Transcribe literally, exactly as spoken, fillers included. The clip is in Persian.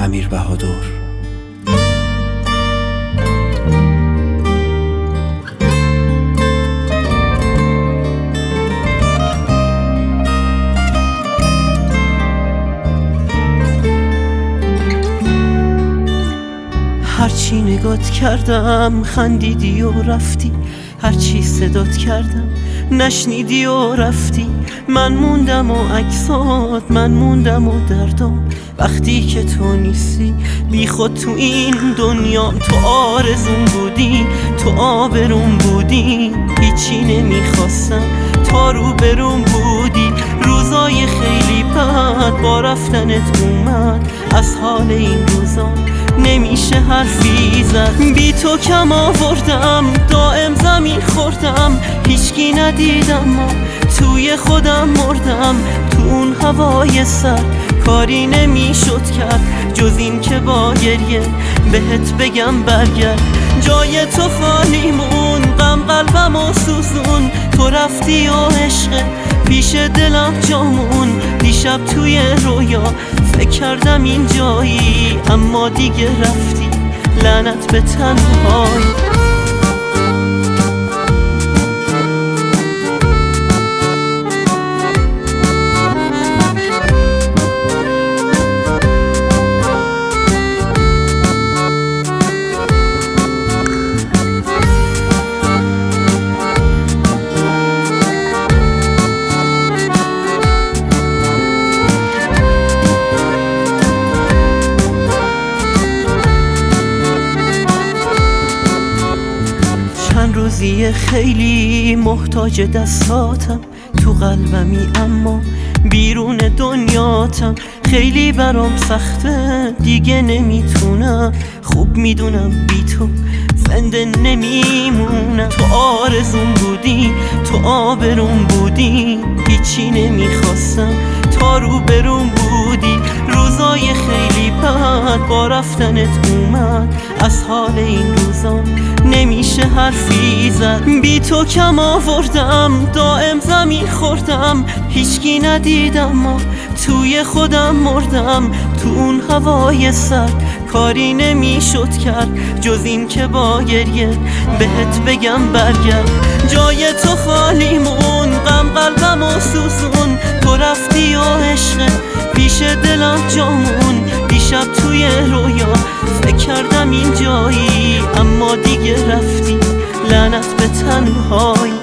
امیر بهادر. هرچی نگات کردم خندیدی و رفتی، هرچی صدات کردم نشنیدی و رفتی. من موندم و عکسات، من موندم و دردام، وقتی که تو نیستی بی خود تو این دنیام. تو آرزون بودی، تو آبروم بودی، هیچی نمیخواستم تا رو بروم بودی. روزای خیلی بد با رفتنت اومد، از حال این روزا نمیشه حرفی زد. بی تو کم آوردم، دائم زمین خوردم، هیچکی ندیدم ما توی خودم مردم. تو اون هوای سر کاری نمیشد کرد جز این که با گریه بهت بگم برگرد. جای تو خالی مون، غم قلبم و سوزون، تو رفتی و عشق پیش دلم جامون. دیشب توی رویا فکر کردم این جایی، اما دیگه رفتی، لعنت به تنهایی. چند روزی خیلی محتاج دستاتم، تو قلبمی اما بیرون دنیاتم. خیلی برام سخته دیگه نمیتونم، خوب میدونم بی تو زنده نمیمونم. تو آرزون بودی، تو آبروم بودی، هیچی نمیخواستم تا رو بروم بودی. روزای خیلی بد با رفتنت اومد، از حال این روزا نمیشه حرفی زد. بی تو کم آوردم، دائم زمین خوردم، هیچکی ندیدم ما توی خودم مردم. تو اون هوای سر کاری نمیشد کرد جز این که با گریه بهت بگم برگرد. جای تو خالی مون، غم قلبم و سوزون، تو رفتی و عشق پیش دلم جامون. دیشب توی رویا فکر کردم این جایی، اما دیگه رفتی، لعنت به تنهایی.